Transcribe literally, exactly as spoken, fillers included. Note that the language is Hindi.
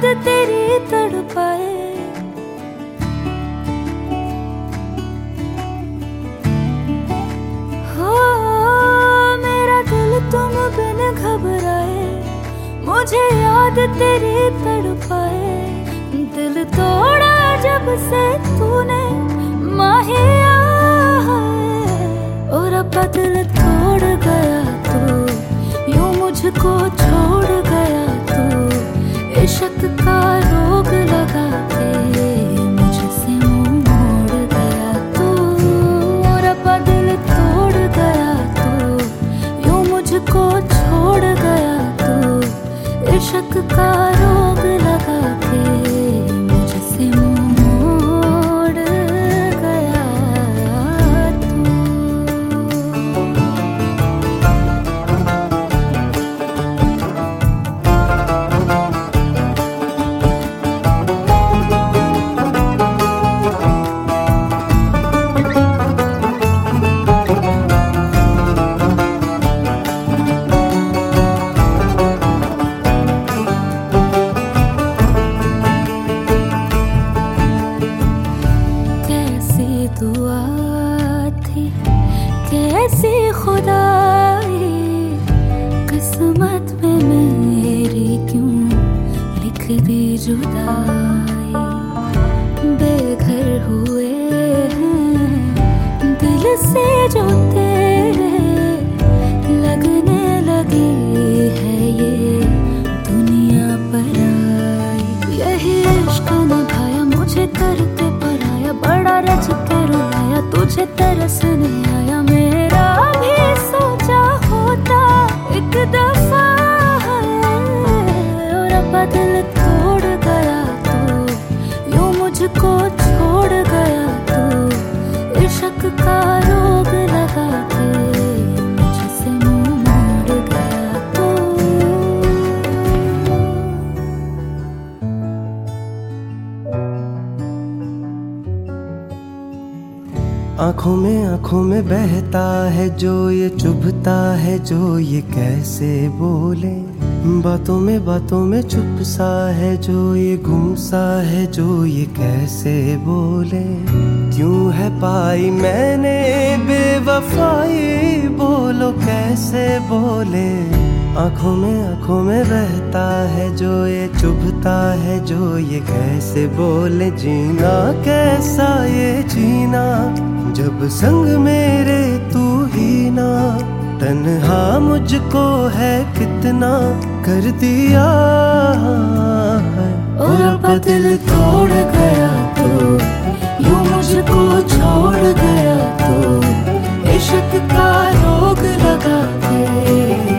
याद तेरी तड़पाए। हो मेरा दिल तुम बिन घबराए, मुझे याद तेरी तड़पाए। दिल तोड़ा जब से तूने माहिया है, और अब दिल तोड़ गया तू, यूं मुझको छोड़ गया तू। इश्क का रोग लगा के मुझसे मुंह मोड़ गया तू, और अब दिल तोड़ गया तू, यूं मुझको छोड़ गया तू। इश्क का रोग लगा के मुझसे मुंह मोड़ गया तू। दुआ थी कैसी खुदाई, किस्मत में मेरी क्यों लिख दी जुदाई। बेघर हुए हैं दिल से जो तेरे, लगने लगी है ये दुनिया पर आई। यही इश्क निभाया मुझे करके पराया, बड़ा रच के रुलाया तुझे तरस नहीं आया। मेरा भी सोचा होता एक दफा है, और अब दिल तोड़ गया तू, यूं मुझको छोड़ गया तू। इश्क का रोग लगा के मुझसे मुंह मोड़ गया तू। आंखों में आंखों में बहता है जो ये चुभता है, जो ये कैसे बोले। बातों में बातों में चुप सा है जो ये गुम सा है, जो ये कैसे बोले। क्यों है पाई मैंने बेवफाई, बोलो कैसे बोले। आंखों में आंखों में बहता है जो ये चुभता है, जो ये कैसे बोले। जीना कैसा ये जीना जब संग मेरे तू ही ना, तन्हा मुझको है कितना कर दिया है। और अब दिल तोड़ गया तू, यूं मुझको छोड़ गया तू। इश्क का रोग लगा के